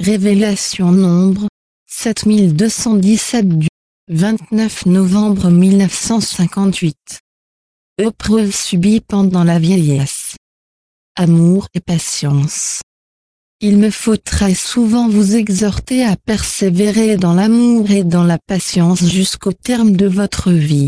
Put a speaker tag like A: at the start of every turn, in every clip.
A: Révélation nombre 7217 du 29 novembre 1958. Épreuve subie pendant la vieillesse. Amour et patience. Il me faut très souvent vous exhorter à persévérer dans l'amour et dans la patience jusqu'au terme de votre vie.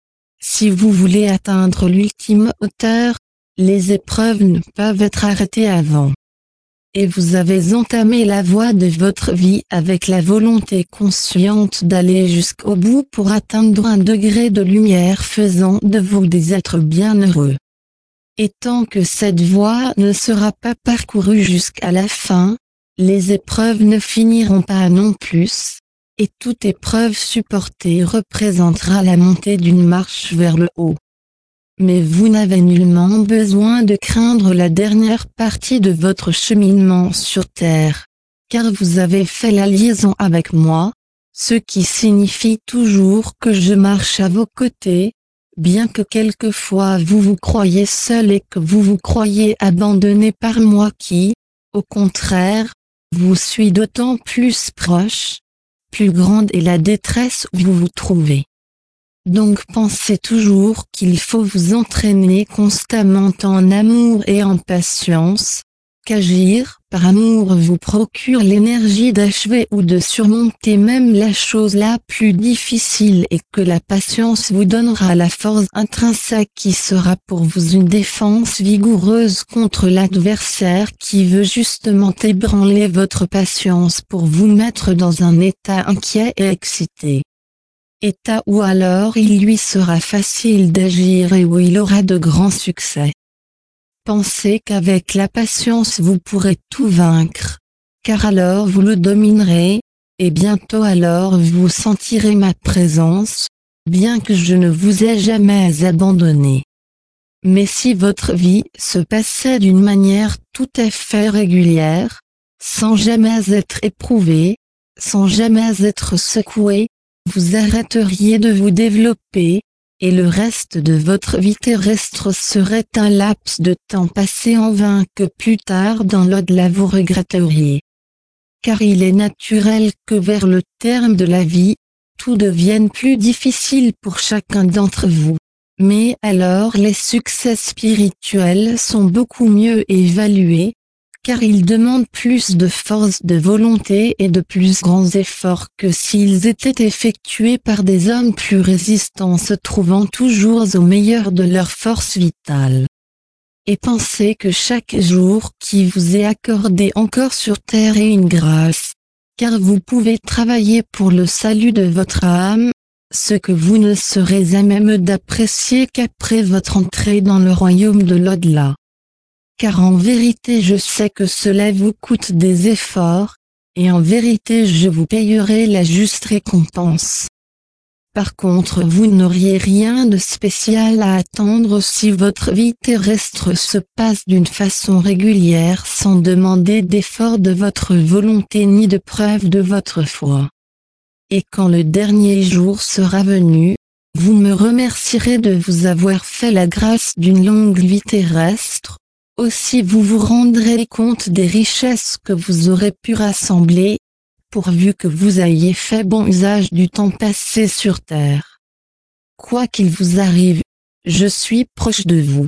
A: Si vous voulez atteindre l'ultime hauteur, les épreuves ne peuvent être arrêtées avant. Et vous avez entamé la voie de votre vie avec la volonté consciente d'aller jusqu'au bout pour atteindre un degré de lumière faisant de vous des êtres bienheureux. Et tant que cette voie ne sera pas parcourue jusqu'à la fin, les épreuves ne finiront pas non plus, et toute épreuve supportée représentera la montée d'une marche vers le haut. Mais vous n'avez nullement besoin de craindre la dernière partie de votre cheminement sur Terre, car vous avez fait la liaison avec moi, ce qui signifie toujours que je marche à vos côtés, bien que quelquefois vous vous croyez seul et que vous vous croyez abandonné par moi qui, au contraire, vous suis d'autant plus proche, plus grande est la détresse où vous vous trouvez. Donc pensez toujours qu'il faut vous entraîner constamment en amour et en patience, qu'agir par amour vous procure l'énergie d'achever ou de surmonter même la chose la plus difficile et que la patience vous donnera la force intrinsèque qui sera pour vous une défense vigoureuse contre l'adversaire qui veut justement ébranler votre patience pour vous mettre dans un état inquiet et excité. État où alors il lui sera facile d'agir et où il aura de grands succès. Pensez qu'avec la patience vous pourrez tout vaincre, car alors vous le dominerez, et bientôt alors vous sentirez ma présence, bien que je ne vous ai jamais abandonné. Mais si votre vie se passait d'une manière tout à fait régulière, sans jamais être éprouvée, sans jamais être secouée, vous arrêteriez de vous développer, et le reste de votre vie terrestre serait un laps de temps passé en vain que plus tard dans l'au-delà vous regretteriez. Car il est naturel que vers le terme de la vie, tout devienne plus difficile pour chacun d'entre vous. Mais alors les succès spirituels sont beaucoup mieux évalués, car ils demandent plus de force de volonté et de plus grands efforts que s'ils étaient effectués par des hommes plus résistants se trouvant toujours au meilleur de leur force vitale. Et pensez que chaque jour qui vous est accordé encore sur terre est une grâce, car vous pouvez travailler pour le salut de votre âme, ce que vous ne serez à même d'apprécier qu'après votre entrée dans le royaume de l'au-delà. Car en vérité je sais que cela vous coûte des efforts, et en vérité je vous payerai la juste récompense. Par contre vous n'auriez rien de spécial à attendre si votre vie terrestre se passe d'une façon régulière sans demander d'effort de votre volonté ni de preuve de votre foi. Et quand le dernier jour sera venu, vous me remercierez de vous avoir fait la grâce d'une longue vie terrestre. Aussi vous vous rendrez compte des richesses que vous aurez pu rassembler, pourvu que vous ayez fait bon usage du temps passé sur terre. Quoi qu'il vous arrive, je suis proche de vous.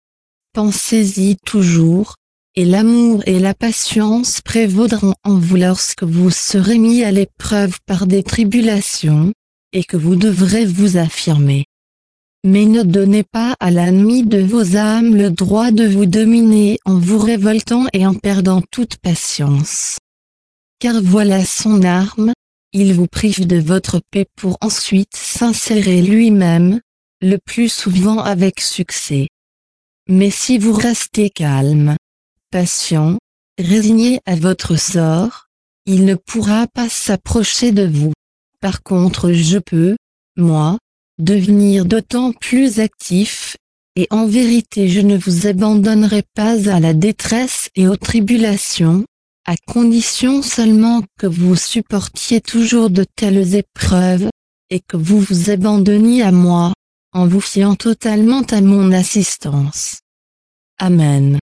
A: Pensez-y toujours, et l'amour et la patience prévaudront en vous lorsque vous serez mis à l'épreuve par des tribulations, et que vous devrez vous affirmer. Mais ne donnez pas à l'ennemi de vos âmes le droit de vous dominer en vous révoltant et en perdant toute patience. Car voilà son arme, il vous prive de votre paix pour ensuite s'insérer lui-même, le plus souvent avec succès. Mais si vous restez calme, patient, résigné à votre sort, il ne pourra pas s'approcher de vous. Par contre je peux, moi, devenir d'autant plus actif, et en vérité je ne vous abandonnerai pas à la détresse et aux tribulations, à condition seulement que vous supportiez toujours de telles épreuves, et que vous vous abandonniez à moi, en vous fiant totalement à mon assistance. Amen.